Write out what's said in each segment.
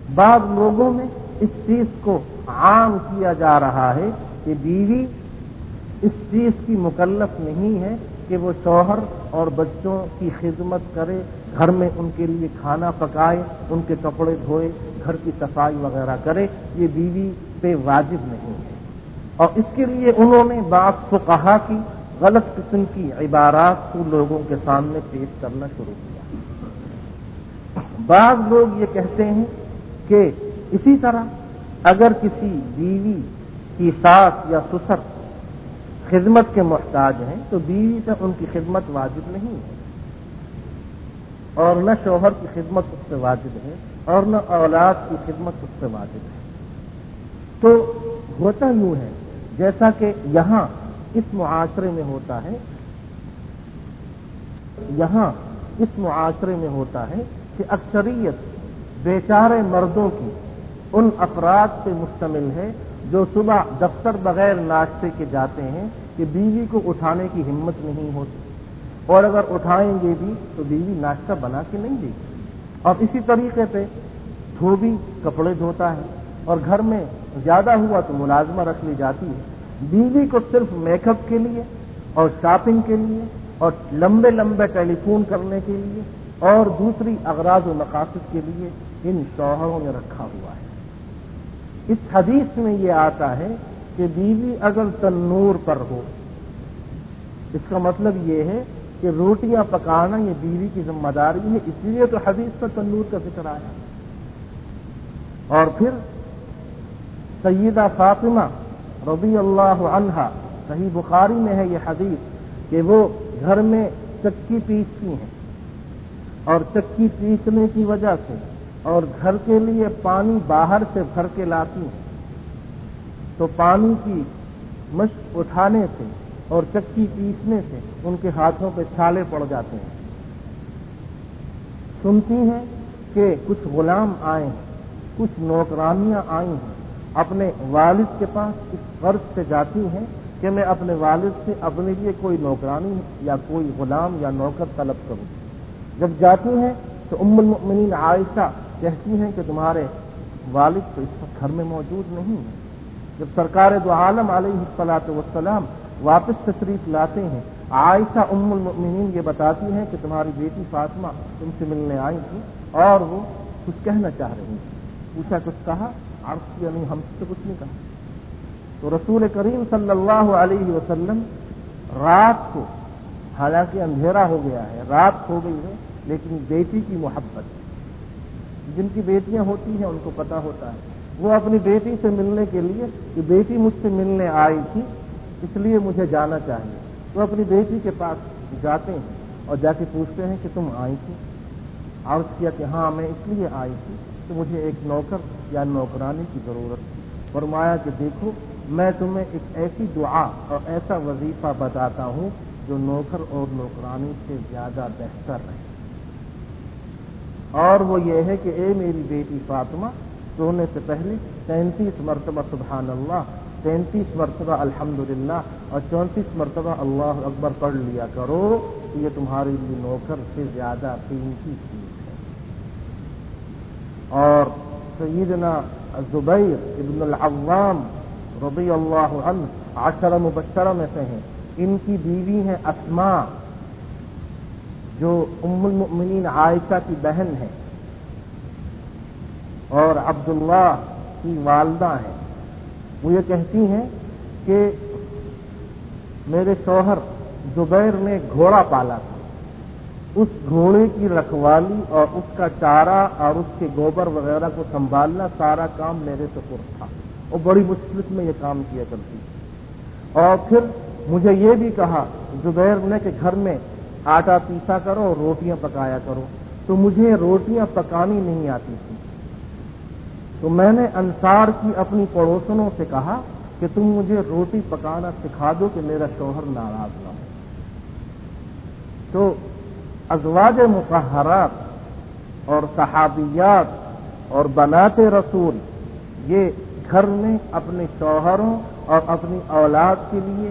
بعض لوگوں میں اس چیز کو عام کیا جا رہا ہے کہ بیوی اس چیز کی مکلف نہیں ہے کہ وہ شوہر اور بچوں کی خدمت کرے، گھر میں ان کے لیے کھانا پکائے، ان کے کپڑے دھوئے، گھر کی صفائی وغیرہ کرے، یہ بیوی پہ واجب نہیں ہے۔ اور اس کے لیے انہوں نے بعض فقہا کی غلط قسم کی عبارات کو لوگوں کے سامنے پیش کرنا شروع کیا۔ بعض لوگ یہ کہتے ہیں کہ اسی طرح اگر کسی بیوی کی ساس یا سسر خدمت کے محتاج ہیں تو بیوی سے ان کی خدمت واجب نہیں ہے، اور نہ شوہر کی خدمت اس سے واجب ہے، اور نہ اولاد کی خدمت اس سے واجب ہے۔ تو ہوتا یوں ہے جیسا کہ یہاں اس معاشرے میں ہوتا ہے، کہ اکثریت بیچارے مردوں کی ان افراد پہ مشتمل ہے جو صبح دفتر بغیر ناشتے کے جاتے ہیں کہ بیوی کو اٹھانے کی ہمت نہیں ہوتی، اور اگر اٹھائیں گے بھی تو بیوی ناشتہ بنا کے نہیں دے گی۔ اور اسی طریقے پہ دھوبی کپڑے دھوتا ہے، اور گھر میں زیادہ ہوا تو ملازمہ رکھ لی جاتی ہے۔ بیوی کو صرف میک اپ کے لیے اور شاپنگ کے لیے اور لمبے لمبے ٹیلی فون کرنے کے لیے اور دوسری اغراض و مقاصد کے لیے ان شوہروں نے رکھا ہوا ہے۔ اس حدیث میں یہ آتا ہے کہ بیوی اگر تنور پر ہو، اس کا مطلب یہ ہے کہ روٹیاں پکانا یہ بیوی کی ذمہ داری ہے، اس لیے تو حدیث میں تنور کا ذکر آیا۔ اور پھر سیدہ فاطمہ رضی اللہ عنہا، صحیح بخاری میں ہے یہ حدیث، کہ وہ گھر میں چکی پیستی ہیں، اور چکی پیسنے کی وجہ سے اور گھر کے لیے پانی باہر سے بھر کے لاتی ہیں، تو پانی کی مشق اٹھانے سے اور چکی پیسنے سے ان کے ہاتھوں پہ چھالے پڑ جاتے ہیں۔ سنتی ہیں کہ کچھ غلام آئے ہیں، کچھ نوکرانیاں آئی ہیں، اپنے والد کے پاس اس غرض سے جاتی ہیں کہ میں اپنے والد سے اپنے لیے کوئی نوکرانی یا کوئی غلام یا نوکر طلب کروں۔ جب جاتی ہیں تو ام المؤمنین عائشہ کہتی ہیں کہ تمہارے والد تو اس وقت گھر میں موجود نہیں ہے۔ جب سرکار دو عالم علیہ الصلوۃ والسلام واپس تشریف لاتے ہیں، عائشہ ام المؤمنین یہ بتاتی ہیں کہ تمہاری بیٹی فاطمہ تم سے ملنے آئی تھی اور وہ کچھ کہنا چاہ رہی تھی۔ پوچھا کچھ کہا؟ عرض کیا نہیں، ہم سے کچھ نہیں کہا۔ تو رسول کریم صلی اللہ علیہ وسلم رات کو، حالانکہ اندھیرا ہو گیا ہے، رات ہو گئی ہے، لیکن بیٹی کی محبت، جن کی بیٹیاں ہوتی ہیں ان کو پتہ ہوتا ہے، وہ اپنی بیٹی سے ملنے کے لیے کہ بیٹی مجھ سے ملنے آئی تھی اس لیے مجھے جانا چاہیے، وہ اپنی بیٹی کے پاس جاتے ہیں اور جا کے پوچھتے ہیں کہ تم آئی تھی؟ عرض کیا کہ ہاں میں اس لیے آئی تھی کہ مجھے ایک نوکر یا نوکرانی کی ضرورت تھی۔ فرمایا کہ دیکھو میں تمہیں ایک ایسی دعا اور ایسا وظیفہ بتاتا ہوں جو نوکر اور نوکرانی سے زیادہ بہتر ہے، اور وہ یہ ہے کہ اے میری بیٹی فاطمہ، سونے سے پہلے 33 مرتبہ سبحان اللہ، 33 مرتبہ الحمدللہ اور 34 مرتبہ اللہ اکبر پڑھ لیا کرو، کہ یہ تمہارے لیے نوکر سے زیادہ قیمتی چیز ہے۔ اور سیدنا زبیر ابن العوام رضی اللہ عنہ 10 مبشرہ میں سے ہیں، ان کی بیوی ہیں اسماء جو ام المؤمنین عائشہ کی بہن ہے اور عبداللہ کی والدہ ہیں۔ وہ یہ کہتی ہیں کہ میرے شوہر زبیر نے گھوڑا پالا تھا، اس گھوڑے کی رکھوالی اور اس کا چارہ اور اس کے گوبر وغیرہ کو سنبھالنا سارا کام میرے سپرد تھا، اور بڑی مشکل میں یہ کام کیا کرتی تھی۔ اور پھر مجھے یہ بھی کہا زبیر نے کہ گھر میں آٹا پیسا کرو اور روٹیاں پکایا کرو، تو مجھے روٹیاں پکانی نہیں آتی تھی، تو میں نے انصار کی اپنی پڑوسنوں سے کہا کہ تم مجھے روٹی پکانا سکھا دو کہ میرا شوہر ناراض نہ ہو۔ تو ازواج مطہرات اور صحابیات اور بنات رسول یہ گھر میں اپنے شوہروں اور اپنی اولاد کے لیے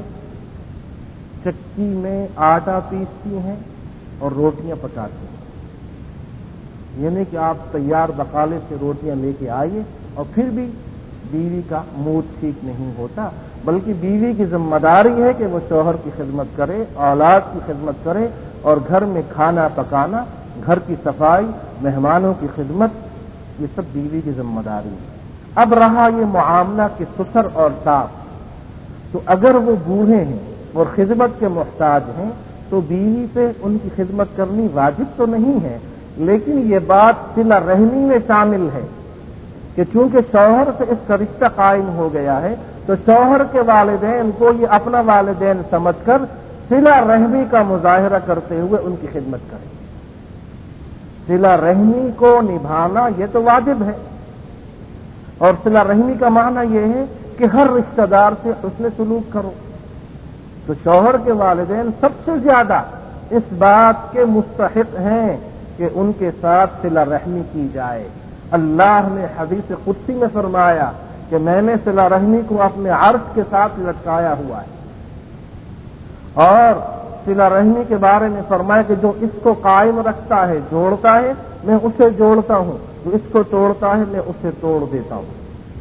چکی میں آٹا پیستی ہیں اور روٹیاں پکاتی ہیں۔ یعنی کہ آپ تیار بقالے سے روٹیاں لے کے آئیے اور پھر بھی بیوی کا موڈ ٹھیک نہیں ہوتا، بلکہ بیوی کی ذمہ داری ہے کہ وہ شوہر کی خدمت کرے، اولاد کی خدمت کرے، اور گھر میں کھانا پکانا، گھر کی صفائی، مہمانوں کی خدمت، یہ سب بیوی کی ذمہ داری ہے۔ اب رہا یہ معاملہ کہ سسر اور ساس، تو اگر وہ بوڑھے ہیں اور خدمت کے محتاج ہیں تو بیوی پہ ان کی خدمت کرنی واجب تو نہیں ہے، لیکن یہ بات صلہ رحمی میں شامل ہے کہ چونکہ شوہر سے اس کا رشتہ قائم ہو گیا ہے تو شوہر کے والدین کو یہ اپنا والدین سمجھ کر صلہ رحمی کا مظاہرہ کرتے ہوئے ان کی خدمت کریں۔ صلہ رحمی کو نبھانا یہ تو واجب ہے، اور صلہ رحمی کا معنی یہ ہے کہ ہر رشتہ دار سے حسن سلوک کرو۔ تو شوہر کے والدین سب سے زیادہ اس بات کے مستحق ہیں کہ ان کے ساتھ صلہ رحمی کی جائے۔ اللہ نے حدیث قدسی میں فرمایا کہ میں نے صلہ رحمی کو اپنے عرش کے ساتھ لٹکایا ہوا ہے، اور صلہ رحمی کے بارے میں فرمایا کہ جو اس کو قائم رکھتا ہے، جوڑتا ہے، میں اسے جوڑتا ہوں، جو اس کو توڑتا ہے میں اسے توڑ دیتا ہوں۔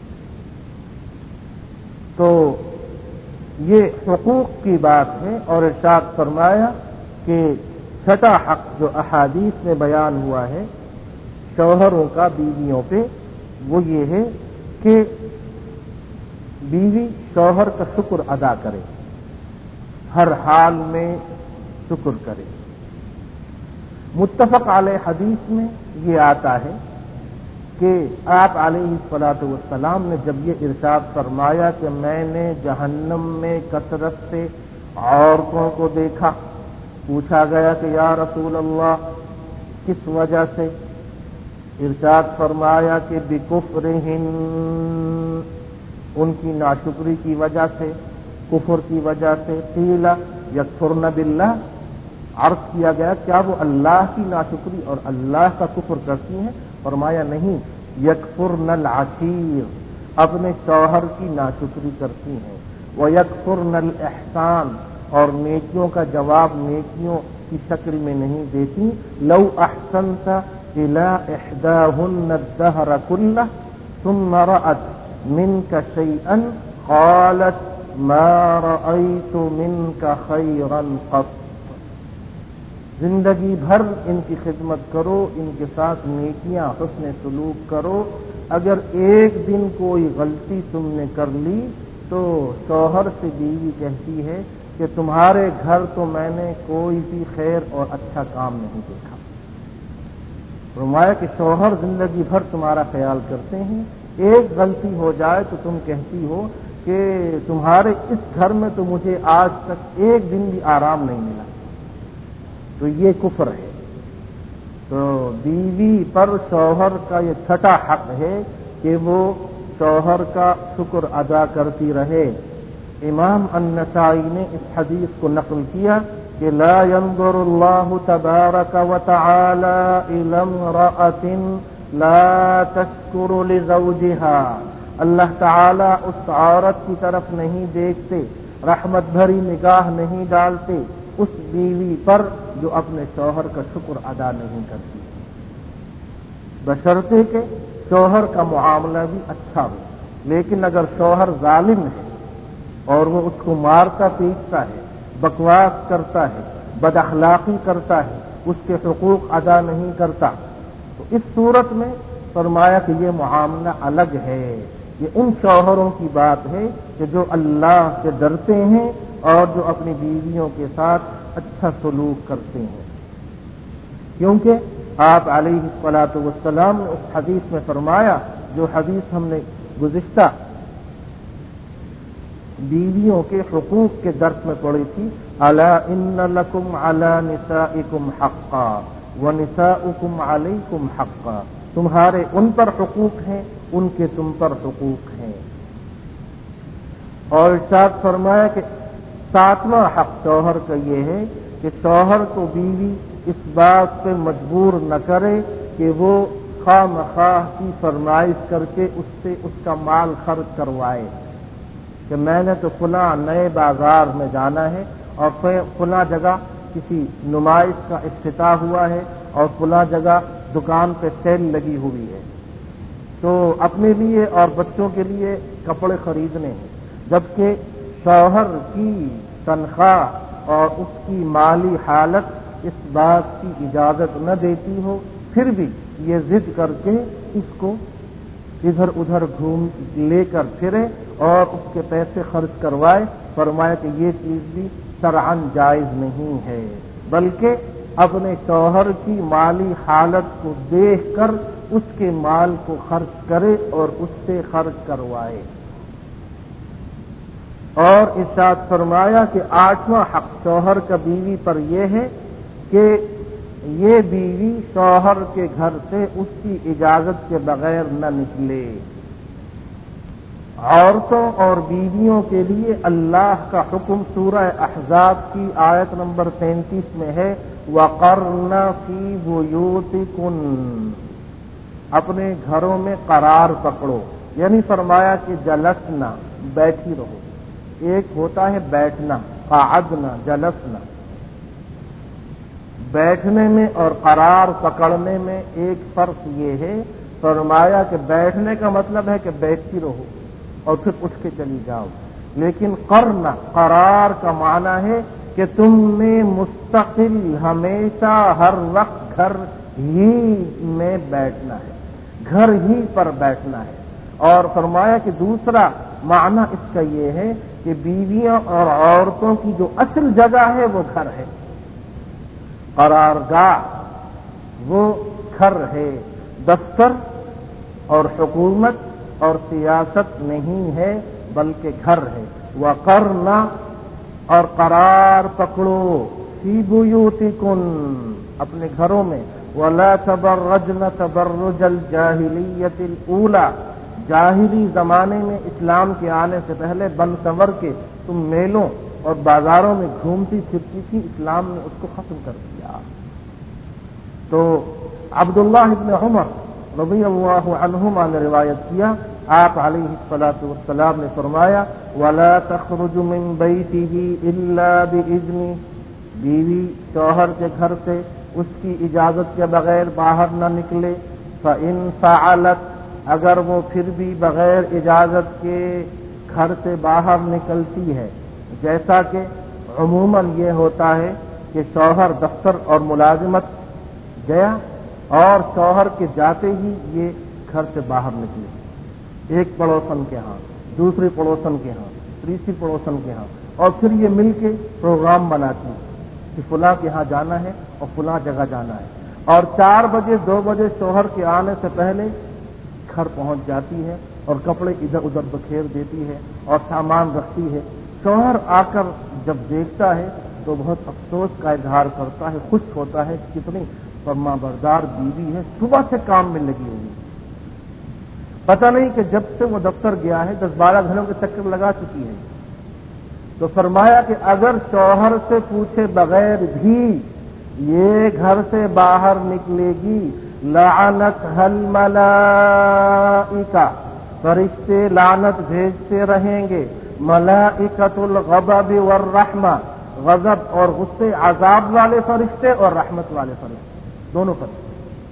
تو یہ حقوق کی بات ہے، اور ارشاد فرمایا کہ چھٹا حق جو احادیث میں بیان ہوا ہے شوہروں کا بیویوں پہ، وہ یہ ہے کہ بیوی شوہر کا شکر ادا کرے، ہر حال میں شکر کرے۔ متفق علیہ حدیث میں یہ آتا ہے کہ آپ علیہ الصلوۃ والسلام نے جب یہ ارشاد فرمایا کہ میں نے جہنم میں کثرت سے عورتوں کو دیکھا، پوچھا گیا کہ یا رسول اللہ کس وجہ سے؟ ارشاد فرمایا کہ بکفرہن، ان کی ناشکری کی وجہ سے، کفر کی وجہ سے۔ قیل یکفرن باللہ، عرض کیا گیا کیا وہ اللہ کی ناشکری اور اللہ کا کفر کرتی ہیں؟ فرمایا نہیں، یکفرن العشیر، اپنے شوہر کی ناشکری کرتی ہیں، ویکفرن الاحسان، اور نیکیوں کا جواب نیکیوں کی شکل میں نہیں دیتی۔ لو احسنت الى احداهن الدهر كله ثم رأت منك شيئا قالت ما رأيت منك خيرا قط، زندگی بھر ان کی خدمت کرو، ان کے ساتھ نیکیاں حسن سلوک کرو، اگر ایک دن کوئی غلطی تم نے کر لی تو شوہر سے بیوی کہتی ہے کہ تمہارے گھر تو میں نے کوئی بھی خیر اور اچھا کام نہیں دیکھا۔ فرمایا کہ شوہر زندگی بھر تمہارا خیال کرتے ہیں، ایک غلطی ہو جائے تو تم کہتی ہو کہ تمہارے اس گھر میں تو مجھے آج تک ایک دن بھی آرام نہیں ملا۔ تو یہ کفر ہے۔ تو بیوی پر شوہر کا یہ چھٹا حق ہے کہ وہ شوہر کا شکر ادا کرتی رہے۔ امام النسائی نے اس حدیث کو نقل کیا کہ لا ينظر اللہ تبارک وتعالی الی امرأۃ لا تشکر لزوجها، اللہ تعالی اس عورت کی طرف نہیں دیکھتے، رحمت بھری نگاہ نہیں ڈالتے اس بیوی پر جو اپنے شوہر کا شکر ادا نہیں کرتی، بشرطے کہ شوہر کا معاملہ بھی اچھا ہو۔ لیکن اگر شوہر ظالم ہے اور وہ اس کو مارتا پیٹتا ہے، بکواس کرتا ہے، بد اخلاقی کرتا ہے، اس کے حقوق ادا نہیں کرتا، تو اس صورت میں فرمایا کہ یہ معاملہ الگ ہے۔ یہ ان شوہروں کی بات ہے کہ جو اللہ سے ڈرتے ہیں اور جو اپنی بیویوں کے ساتھ اچھا سلوک کرتے ہیں، کیونکہ آپ علیہ الصلوۃ والسلام نے اس حدیث میں فرمایا، جو حدیث ہم نے گزشتہ بیویوں کے حقوق کے درس میں پڑھی تھی، الا ان لکم علی نسائکم حقا ونساؤکم علیکم حقا، تمہارے ان پر حقوق ہیں، ان کے تم پر حقوق ہیں۔ اور ارشاد فرمایا کہ ساتواں حق شوہر کا یہ ہے کہ شوہر کو بیوی اس بات پہ مجبور نہ کرے کہ وہ خواہ مخواہ کی فرمائش کر کے اس سے اس کا مال خرچ کروائے، کہ میں نے تو فلاں نئے بازار میں جانا ہے اور فلاں جگہ کسی نمائش کا افتتاح ہوا ہے اور فلاں جگہ دکان پہ سیل لگی ہوئی ہے تو اپنے لیے اور بچوں کے لیے کپڑے خریدنے ہیں، جبکہ شوہر کی تنخواہ اور اس کی مالی حالت اس بات کی اجازت نہ دیتی ہو، پھر بھی یہ ضد کر کے اس کو ادھر ادھر گھوم لے کر پھرے اور اس کے پیسے خرچ کروائے، فرمایا کہ یہ چیز بھی شرعاً جائز نہیں ہے، بلکہ اپنے شوہر کی مالی حالت کو دیکھ کر اس کے مال کو خرچ کرے اور اس سے خرچ کروائے۔ اور ارشاد فرمایا کہ 8واں حق شوہر کا بیوی پر یہ ہے کہ یہ بیوی شوہر کے گھر سے اس کی اجازت کے بغیر نہ نکلے۔ عورتوں اور بیویوں کے لیے اللہ کا حکم سورہ احزاب کی آیت نمبر 33 میں ہے، وَقَرْنَ فِي بُيُوتِكُنَّ، اپنے گھروں میں قرار پکڑو، یعنی فرمایا کہ جلسنا، بیٹھی رہو۔ ایک ہوتا ہے بیٹھنا، قعدنا، جلسنا، بیٹھنے میں اور قرار پکڑنے میں ایک فرق یہ ہے، فرمایا کہ بیٹھنے کا مطلب ہے کہ بیٹھتی رہو اور پھر اٹھ کے چلی جاؤ، لیکن قرنا، قرار کا معنی ہے کہ تم نے مستقل ہمیشہ ہر وقت گھر ہی میں بیٹھنا ہے، گھر ہی پر بیٹھنا ہے۔ اور فرمایا کہ دوسرا معنی اس کا یہ ہے کہ بیویاں اور عورتوں کی جو اصل جگہ ہے وہ گھر ہے، قرارگاہ وہ گھر ہے، دفتر اور حکومت اور سیاست نہیں ہے بلکہ گھر ہے۔ وَقَرْنَ، اور قرار پکڑو، فِي بُيُوتِكُنَّ، اپنے گھروں میں، وَلَا تَبَرَّجْنَ تَبَرُّجَ الْجَاهِلِيَّةِ الْأُولَى، جاہلی زمانے میں اسلام کے آنے سے پہلے بن سنور کے تم میلوں اور بازاروں میں گھومتی پھرتی تھی، اسلام نے اس کو ختم کر دیا۔ تو عبداللہ ابن عمر رضی اللہ عنہما نے روایت کیا، آپ علیہ الصلاۃ والسلام نے فرمایا، وَلَا تَخْرُجُ مِن بَيْتِهِ إِلَّا بِإِذْنِهِ، بیوی شوہر کے گھر سے اس کی اجازت کے بغیر باہر نہ نکلے، فَإِن فَعَلَتْ، اگر وہ پھر بھی بغیر اجازت کے گھر سے باہر نکلتی ہے، جیسا کہ عموماً یہ ہوتا ہے کہ شوہر دفتر اور ملازمت گیا اور شوہر کے جاتے ہی یہ گھر سے باہر نکلے، ایک پڑوسن کے ہاں، دوسری پڑوسن کے ہاں، تیسری پڑوسن کے ہاں، اور پھر یہ مل کے پروگرام بناتی ہیں کہ فلاں کے ہاں جانا ہے اور فلاں جگہ جانا ہے، اور 4 بجے 2 بجے شوہر کے آنے سے پہلے گھر پہنچ جاتی ہے اور کپڑے ادھر ادھر بکھیر دیتی ہے اور سامان رکھتی ہے۔ شوہر آ کر جب دیکھتا ہے تو بہت افسوس کا اظہار کرتا ہے، خوش ہوتا ہے کہ کتنی فرما بردار بیوی ہے، صبح سے کام میں لگی ہوئی، پتہ نہیں کہ جب سے وہ دفتر گیا ہے 10-12 گھنٹوں کے چکر لگا چکی ہے۔ تو فرمایا کہ اگر شوہر سے پوچھے بغیر بھی یہ گھر سے باہر نکلے گی، لعنتها الملائکہ، فرشتے لعنت بھیجتے رہیں گے، ملائکۃ الغضب والرحمہ، غضب اور غصے، عذاب والے فرشتے اور رحمت والے فرشتے، دونوں فرشتے،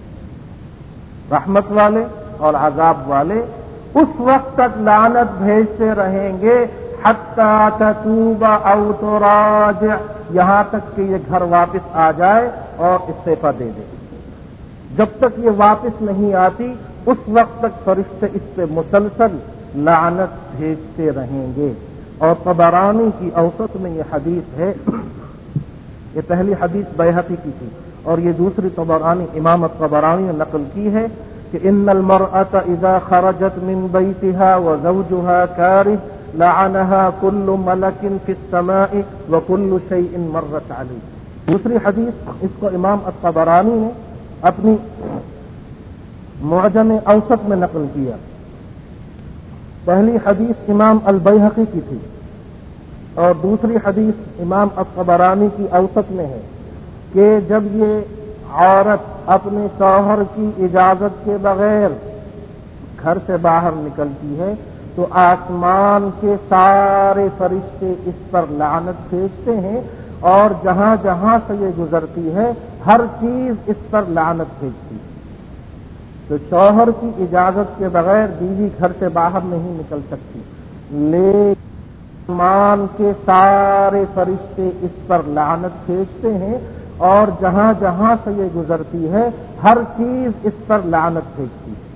رحمت والے اور عذاب والے اس وقت تک لعنت بھیجتے رہیں گے حتی تتوب او تراجع، یہاں تک کہ یہ گھر واپس آ جائے اور استعفیٰ دے دے۔ جب تک یہ واپس نہیں آتی اس وقت تک فرشتے اس پہ مسلسل لعنت بھیجتے رہیں گے۔ اور طبرانی کی اوسط میں یہ حدیث ہے، یہ پہلی حدیث بیہقی کی تھی اور یہ دوسری طبرانی، امام الطبرانی نے نقل کی ہے کہ ان المرأة اذا خرجت من بيتها وزوجها كاره لعنها كل ملك في السماء وكل شيء مرت عليه۔ دوسری حدیث اس کو امام الطبرانی نے اپنی معجم اوسط میں نقل کیا۔ پہلی حدیث امام البیہقی کی تھی اور دوسری حدیث امام الطبرانی کی اوسط میں ہے کہ جب یہ عورت اپنے شوہر کی اجازت کے بغیر گھر سے باہر نکلتی ہے تو آسمان کے سارے فرشتے اس پر لعنت بھیجتے ہیں اور جہاں جہاں سے یہ گزرتی ہے ہر چیز اس پر لعنت بھیجتی ہے۔ تو شوہر کی اجازت کے بغیر بیوی گھر سے باہر نہیں نکل سکتی، لیکن آسمان کے سارے فرشتے اس پر لعنت بھیجتے ہیں اور جہاں جہاں سے یہ گزرتی ہے ہر چیز اس پر لعنت بھیجتی ہے۔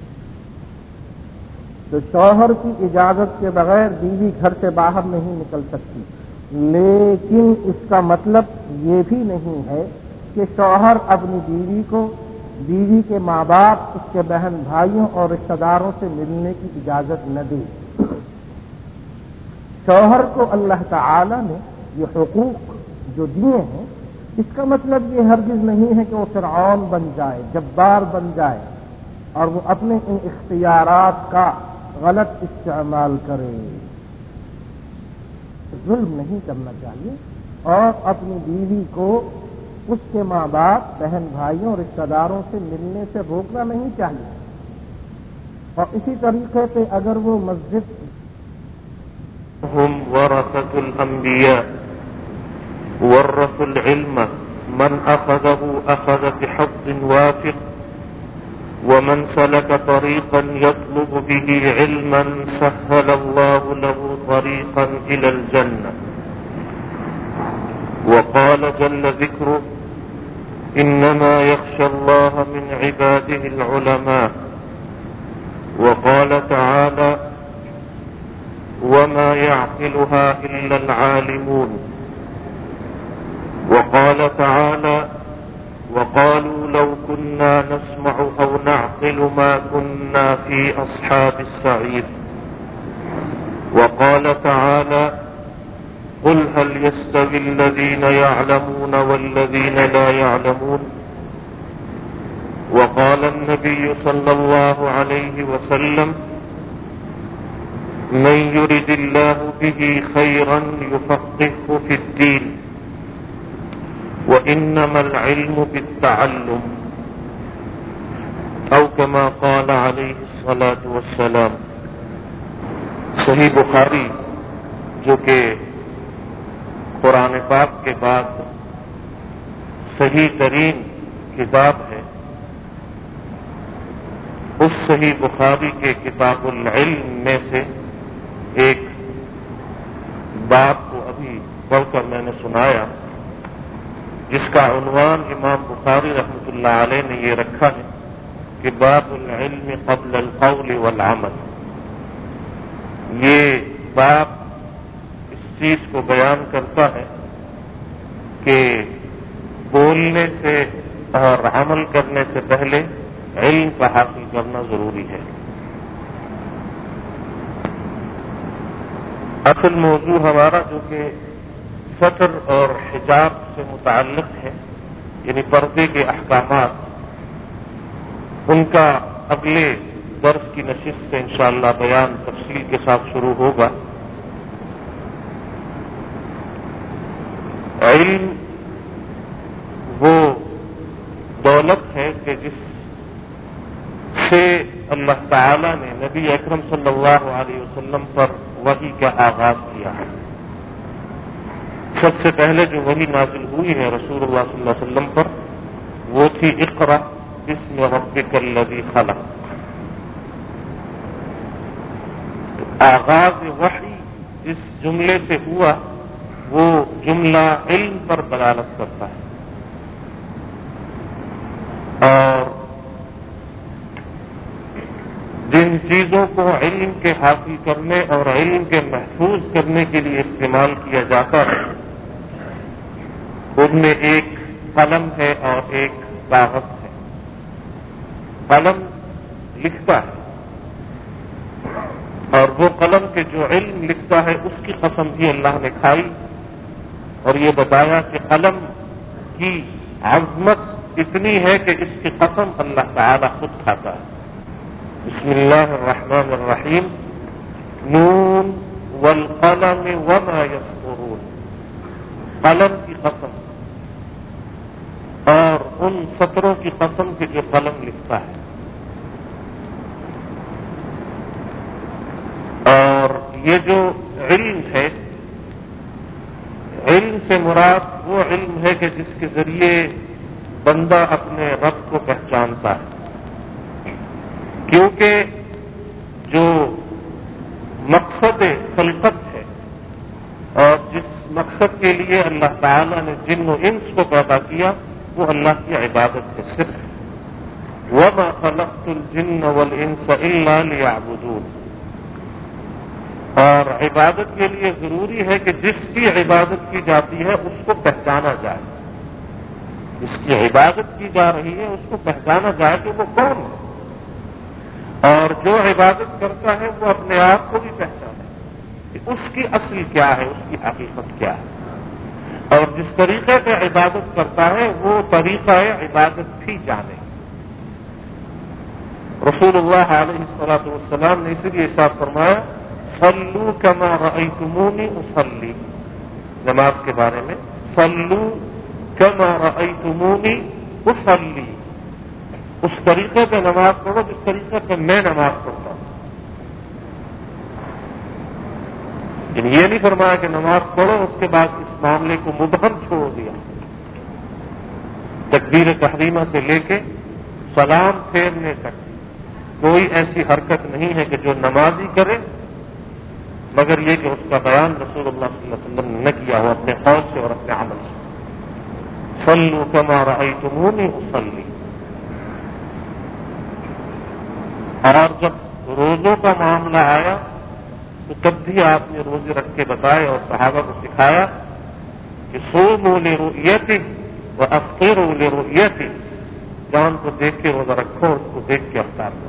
تو شوہر کی اجازت کے بغیر بیوی گھر سے باہر نہیں نکل سکتی، لیکن اس کا مطلب یہ بھی نہیں ہے کہ شوہر اپنی بیوی کو، بیوی کے ماں باپ، اس کے بہن بھائیوں اور رشتہ داروں سے ملنے کی اجازت نہ دے۔ شوہر کو اللہ تعالی نے یہ حقوق جو دیے ہیں، اس کا مطلب یہ ہرگز نہیں ہے کہ وہ فرعون بن جائے، جبار بن جائے اور وہ اپنے ان اختیارات کا غلط استعمال کرے۔ ظلم نہیں کرنا چاہیے اور اپنی بیوی کو اس کے ماں باپ، بہن بھائیوں اور رشتہ داروں سے ملنے سے روکنا نہیں چاہیے۔ اور اسی طریقے سے اگر وہ مسجد هم ورثة الأنبياء ورثوا العلم من أخذه أخذ بحظ وافر ومن سلك طريقا يطلب به علما سهل الله له طريقا إلى الجنة. وقال جل ذكره إنما يخشى الله من عباده العلماء. وقال تعالى وما يعقلها إلا العالمون. وقال تعالى وقالوا لو كنا نسمع أو نعقل ما كنا في أصحاب السعير. وقال تعالى قل هل يستوي الذين يعلمون والذين لا يعلمون. وقال النبي صلى الله عليه وسلم من يرد الله به خيرا يفقهه في الدين. وإنما العلم بالتعلم أو كما قال عليه الصلاة والسلام. صحیح بخاری جو کہ قرآن پاک کے بعد صحیح ترین کتاب ہے، اس صحیح بخاری کے کتاب العلم میں سے ایک باب کو ابھی پڑھ کر میں نے سنایا، جس کا عنوان امام بخاری رحمۃ اللہ علیہ نے یہ رکھا ہے کہ باب العلم قبل القول والعمل۔ یہ باب اس چیز کو بیان کرتا ہے کہ بولنے سے اور عمل کرنے سے پہلے علم کا حاصل کرنا ضروری ہے۔ اصل موضوع ہمارا جو کہ ستر اور حجاب سے متعلق ہے، یعنی پردے کے احکامات، ان کا اگلے درس کی نشست سے انشاءاللہ بیان تفصیل کے ساتھ شروع ہوگا۔ علم وہ دولت ہے کہ جس سے اللہ تعالی نے نبی اکرم صلی اللہ علیہ وسلم پر وحی کا آغاز کیا ہے۔ سب سے پہلے جو وحی نازل ہوئی ہے رسول اللہ صلی اللہ علیہ وسلم پر، وہ تھی اقرأ باسم ربک الذی خلق۔ آغاز وحی جس جملے سے ہوا وہ جملہ علم پر دلالت کرتا ہے، اور جن چیزوں کو علم کے حاصل کرنے اور علم کے محفوظ کرنے کے لیے استعمال کیا جاتا ہے، ان میں ایک قلم ہے اور ایک کاغذ ہے۔ قلم لکھتا ہے، اور وہ قلم کے جو علم لکھتا ہے اس کی قسم بھی اللہ نے کھائی اور یہ بتایا کہ قلم کی عظمت اتنی ہے کہ اس کی قسم اللہ تعالی خود کھاتا ہے۔ بسم اللہ الرحمن الرحیم، نون والقلم وما یسطرون۔ قلم کی قسم اور ان سطروں کی قسم کے جو قلم لکھتا ہے۔ اور یہ جو علم ہے، علم سے مراد وہ علم ہے کہ جس کے ذریعے بندہ اپنے رب کو پہچانتا ہے۔ کیونکہ جو مقصد خلقت ہے اور جس مقصد کے لیے اللہ تعالیٰ نے جن و انس کو پیدا کیا وہ اللہ کی عبادت ہے صرف. وَمَا خَلَقْتُ الْجِنَّ وَالْإِنسَ إِلَّا لِيَعْبُدُونِ. اور عبادت کے لیے ضروری ہے کہ جس کی عبادت کی جاتی ہے اس کو پہچانا جائے. جس کی عبادت کی جا رہی ہے اس کو پہچانا جائے کہ وہ کون ہے. اور جو عبادت کرتا ہے وہ اپنے آپ کو بھی پہچانے کہ اس کی اصل کیا ہے، اس کی حقیقت کیا ہے. اور جس طریقے سے عبادت کرتا ہے وہ طریقہ عبادت بھی جانے. رسول اللہ علیہ الصلوۃ والسلام نے اسی لیے ارشاد فرمایا صلو کما رأیتمونی اصلی. نماز کے بارے میں صلو کما رأیتمونی اصلی، اس طریقے پہ نماز پڑھو جس طریقے پہ میں نماز پڑھتا ہوں. لیکن یہ نہیں فرمایا کہ نماز پڑھو اس کے بعد اس معاملے کو مبہم چھوڑ دیا. تکبیر تحریمہ سے لے کے سلام پھیرنے تک کوئی ایسی حرکت نہیں ہے کہ جو نمازی کرے مگر یہ کہ اس کا بیان رسول اللہ صلی اللہ علیہ وسلم نے نہ کیا ہو اپنے قول سے اور اپنے عمل سے. صلو کما رأیتمونی اصلی. اور جب روزوں کا معاملہ آیا تو تب بھی آپ نے روزے رکھ کے بتائے اور صحابہ کو سکھایا کہ صوموا لرؤیتہ وافطروا لرؤیتہ. چاند کو دیکھ کے روزہ رکھو اور اس کو دیکھ کے افطار کرو.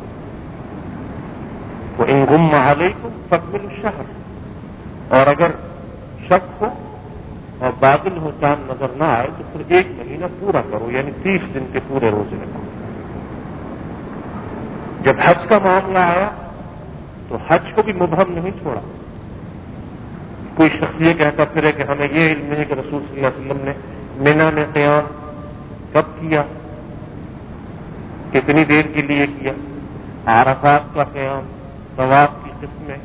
وَإِن غُمَّ عَلَيْكُمْ فَاكْمِلُوا الشَّهْرَ. اور اگر شک ہو اور بادل ہو چاند نظر نہ آئے تو پھر 1 مہینہ پورا کرو، یعنی 30 دن کے پورے روزے رکھو. جب حج کا معاملہ آیا تو حج کو بھی مبہم نہیں چھوڑا. کوئی شخص یہ کہتا پھرے کہ ہمیں یہ علم نہیں کہ رسول صلی اللہ علیہ وسلم نے مینا میں قیام کب کیا، کتنی دیر کے لیے کیا، عرفات کا قیام، طواف کی قسمیں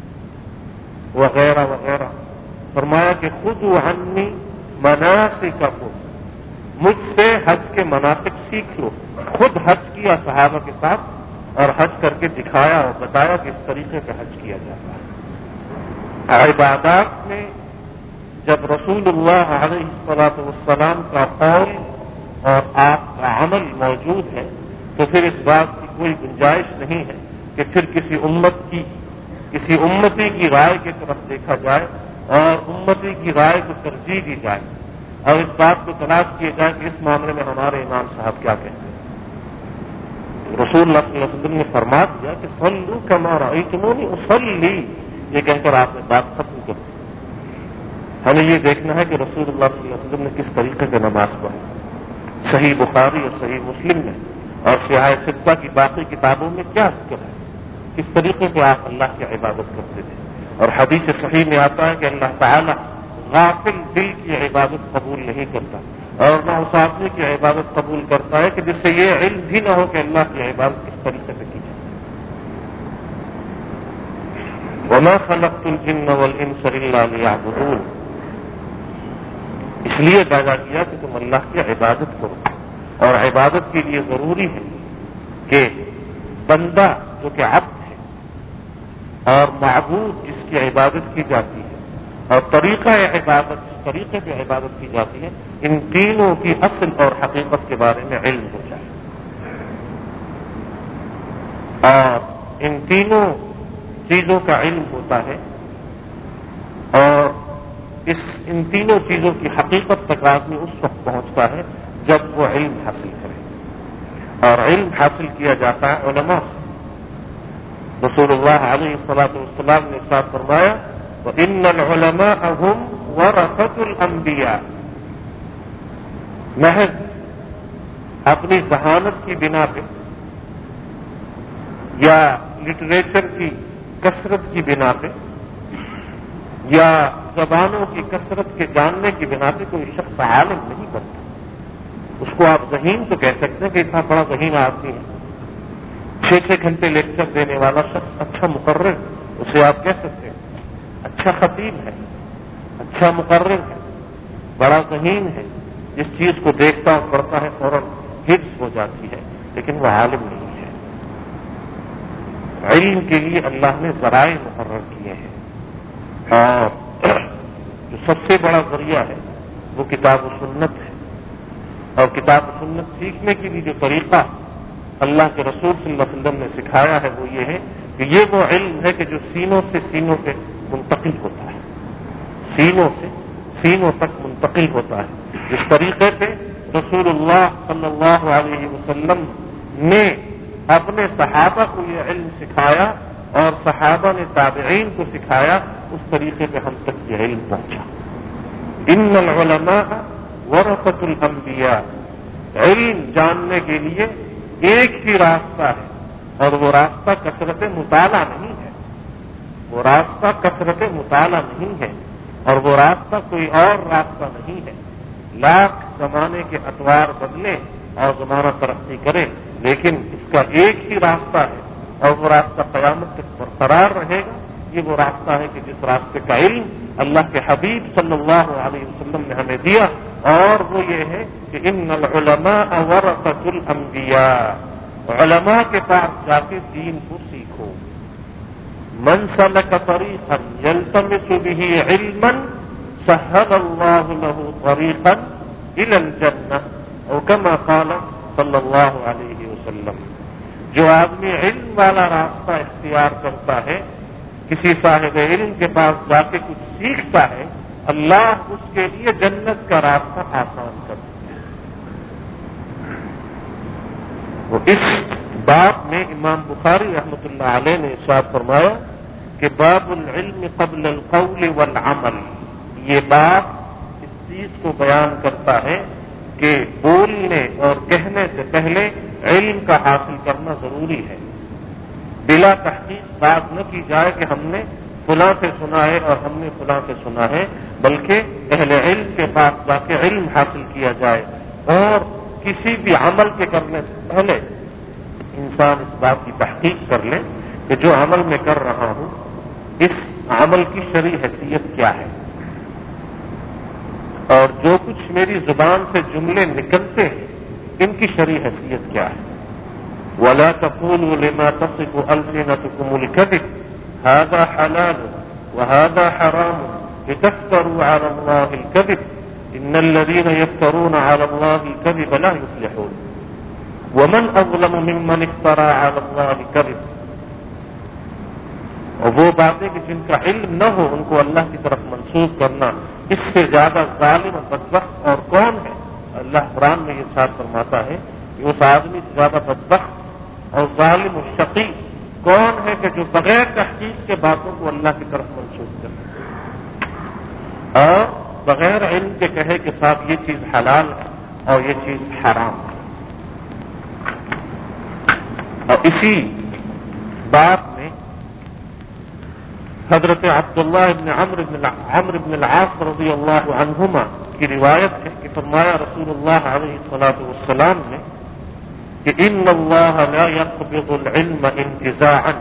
وغیرہ وغیرہ. فرمایا کہ خذوا عنی مناسککم، مجھ سے حج کے مناسک سیکھ لو. خود حج کیا صحابہ کے ساتھ اور حج کر کے دکھایا اور بتایا کہ اس طریقے سے حج کیا جاتا ہے. عبادات میں جب رسول اللہ علیہ الصلوۃ والسلام کا قول اور آپ کا عمل موجود ہے تو پھر اس بات کی کوئی گنجائش نہیں ہے کہ پھر کسی امتی کی رائے کی طرف دیکھا جائے اور امتی کی رائے کو ترجیح دی جائے اور اس بات کو تلاش کیا جائے کہ اس معاملے میں ہمارے امام صاحب کیا کہتے ہیں. رسول اللہ صلی اللہ علیہ وسلم نے فرما دیا کہ صلو کما رأیتمونی اصلی، یہ کہہ کر آپ نے بات ختم کر دی. ہمیں یہ دیکھنا ہے کہ رسول اللہ صلی اللہ علیہ وسلم نے کس طریقے سے نماز پڑھی. صحیح بخاری اور صحیح مسلم میں اور سیاہ ستہ کی باقی کتابوں میں کیا ذکر ہے، کس طریقے سے آپ اللہ کی عبادت کرتے تھے. اور حدیث صحیح میں آتا ہے کہ اللہ تعالیٰ غافل دل کی عبادت قبول نہیں کرتا اور نہ اس آدمی کی عبادت قبول کرتا ہے کہ جس سے یہ علم بھی نہ ہو کہ اللہ کی عبادت کس طریقے سے کی جائے. وَمَا خَلَقْتُ الْجِنَّ وَالْإِنسَ إِلَّا لِيَعْبُدُونِ. اس لیے پیدا کیا کہ تم اللہ کی عبادت کرو. اور عبادت کے لیے ضروری ہے کہ بندہ جو کہ عبد ہے اور معبود جس کی عبادت کی جاتی ہے اور طریقہ عبادت جس طریقے سے عبادت کی جاتی ہے، ان تینوں کی اصل اور حقیقت کے بارے میں علم ہو جائے. اور ان تینوں چیزوں کا علم ہوتا ہے اور ان تینوں چیزوں کی حقیقت تک آدمی اس وقت پہنچتا ہے جب وہ علم حاصل کرے. اور علم حاصل کیا جاتا ہے علماء سے. رسول اللہ علیہ الصلوۃ والسلام نے ارشاد فرمایا وَإِنَّ الْعُلَمَاءَ هُمْ وَرَثَةُ الْأَنْبِيَاءِ. محض اپنی ذہانت کی بنا پہ یا لٹریچر کی کثرت کی بنا پہ یا زبانوں کی کثرت کے جاننے کی بنا پہ کوئی شخص عالم نہیں بنتا. اس کو آپ ذہین تو کہہ سکتے ہیں کہ اتنا بڑا ذہین آدمی ہے، 6 گھنٹے لیکچر دینے والا شخص اچھا مقرر، اسے آپ کہہ سکتے ہیں اچھا خطیب ہے، اچھا مقرر ہے، بڑا ذہین ہے، جس چیز کو دیکھتا اور پڑھتا ہے فوراً حفظ ہو جاتی ہے، لیکن وہ عالم نہیں ہے. علم کے لیے اللہ نے ذرائع مقرر کیے ہیں، اور جو سب سے بڑا ذریعہ ہے وہ کتاب و سنت ہے، اور کتاب و سنت سیکھنے کے لیے جو طریقہ اللہ کے رسول صلی اللہ علیہ وسلم نے سکھایا ہے وہ یہ ہے کہ یہ وہ علم ہے کہ جو سینوں سے سینوں پہ منتقل ہوتا ہے، سینوں سے سینوں تک منتقل ہوتا ہے۔ جس طریقے پہ رسول اللہ صلی اللہ علیہ وسلم نے اپنے صحابہ کو یہ علم سکھایا اور صحابہ نے تابعین کو سکھایا، اس طریقے پہ ہم تک یہ علم پہنچا۔ ان العلماء ورثۃ الانبیاء، علم جاننے کے لیے ایک ہی راستہ ہے، اور وہ راستہ کثرت مطالعہ نہیں ہے، وہ راستہ کثرت مطالعہ نہیں ہے، اور وہ راستہ کوئی اور راستہ نہیں ہے۔ لاکھ زمانے کے اطوار بدلے اور زمانہ ترقی کرے، لیکن اس کا ایک ہی راستہ ہے، اور وہ راستہ قیامت تک برقرار رہے گا۔ یہ وہ راستہ ہے کہ جس راستے کا علم اللہ کے حبیب صلی اللہ علیہ وسلم نے ہمیں دیا، اور وہ یہ ہے کہ ان العلماء ورثۃ الانبیاء، علماء کے پاس جا کے دین کو سیکھو۔ من سلک طریقا یلتمس به علما سهل اللہ له طریقا الى الجنہ، او کما قال صلی اللہ علیہ وسلم۔ جو آدمی علم والا راستہ اختیار کرتا ہے، کسی صاحب علم کے پاس جا کے کچھ سیکھتا ہے، اللہ اس کے لیے جنت کا راستہ آسان کرتا ہے۔ وہ اس باب میں امام بخاری رحمۃ اللہ علیہ نے ارشاد فرمایا کہ باب العلم قبل القول والعمل، یہ باب اس چیز کو بیان کرتا ہے کہ بولنے اور کہنے سے پہلے علم کا حاصل کرنا ضروری ہے۔ بلا تحقیق بات نہ کی جائے کہ ہم نے فلاں سے سنا ہے اور ہم نے فلاں سے سنا ہے، بلکہ اہل علم کے پاس جا کے علم حاصل کیا جائے، اور کسی بھی عمل کے کرنے سے پہلے انسان اس بات کی تحقیق کر لے کہ جو عمل میں کر رہا ہوں اس عمل کی شرعی حیثیت کیا ہے، اور جو کچھ میری زبان سے جملے نکلتے ہیں ان کی شرعی حیثیت کیا ہے۔ وَلَا تَقُولُوا لِمَا تَصِفُ أَلْسِنَتُكُمُ الْكَذِبَ هَذَا حَلَالٌ وَهَذَا حَرَامٌ لِتَفْتَرُوا عَلَى اللَّهِ الْكَذِبَ إِنَّ الَّذِينَ يَفْتَرُونَ عَلَى اللَّهِ الْكَذِبَ لَا يُفْلِحُونَ وَمَنْ أَظْلَمُ مِمَّنِ افْتَرَىٰ عَلَى اللَّهِ الْكَذِبَ۔ اور وہ باتیں کہ جن کا علم نہ ہو ان کو اللہ کی طرف منسوخ کرنا، اس سے زیادہ ظالم و بدبخت اور کون ہے؟ اللہ قرآن میں یہ ارشاد فرماتا ہے کہ اس آدمی سے زیادہ بدبخت اور ظالم و شقی کون ہے کہ جو بغیر تحقیق کے باتوں کو اللہ کی طرف منسوخ کرے اور بغیر علم کے کہے کہ صاحب یہ چیز حلال ہے اور یہ چیز حرام ہے۔ اور اسی بات میں حضرت عبداللہ ابن عمرو بن العاص رضی اللہ عنہما کی روایت ہے کہ فرمایا رسول اللہ علیہ الصلاۃ والسلام نے کہ ان اللہ لا يقبض العلم انتزاعا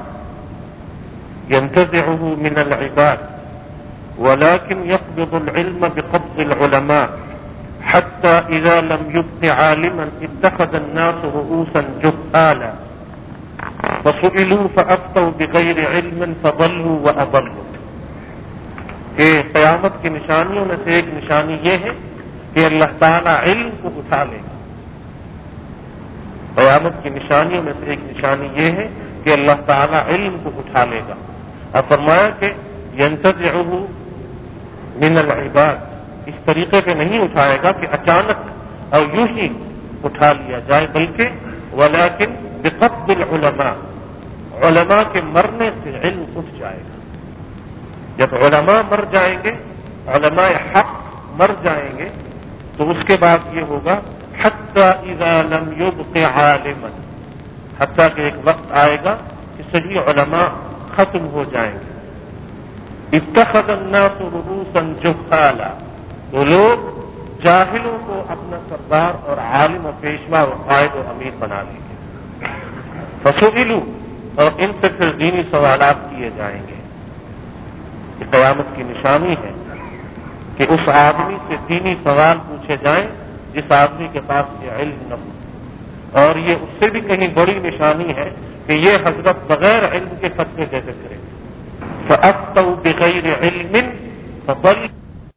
ينتزعه من العباد ولكن يقبض العلم بقبض العلماء حتى اذا لم يبق عالما اتخذ الناس رؤوسا جهالا فسئلوا فافتوا بغير علم فضلوا واضلوا۔ کہ قیامت کی نشانیوں میں سے ایک نشانی یہ ہے کہ اللہ تعالیٰ علم کو اٹھا لے گا۔ قیامت کی نشانیوں میں سے ایک نشانی یہ ہے کہ اللہ تعالیٰ علم کو اٹھا لے گا، اور فرمایا کہ ينتزعه من العباد، اس طریقے پہ نہیں اٹھائے گا کہ اچانک اور یوں ہی اٹھا لیا جائے، بلکہ ولكن بقبض العلماء، علماء کے مرنے سے علم اٹھ جائے گا۔ جب علماء مر جائیں گے، علماء حق مر جائیں گے، تو اس کے بعد یہ ہوگا حتی اذا لم يبق عالما، حتیٰ کہ ایک وقت آئے گا کہ صحیح علماء ختم ہو جائیں گے۔ اتخذ الناس رؤوسا جهالا، تو لوگ جاہلوں کو اپنا سردار اور عالم و پیشوا و قائد و امیر بنا لیں گے۔ فسئلوا، اور ان سے پھر دینی سوالات کیے جائیں گے۔ یہ قیامت کی نشانی ہے کہ اس آدمی سے دینی سوال پوچھے جائیں جس آدمی کے پاس یہ علم نہ ہو، اور یہ اس سے بھی کہیں بڑی نشانی ہے کہ یہ حضرت بغیر علم کے فتوے کیسے کریں؟ فَأَفْتَوْا بِغَيْرِ عِلْمٍ فَضَلُّوا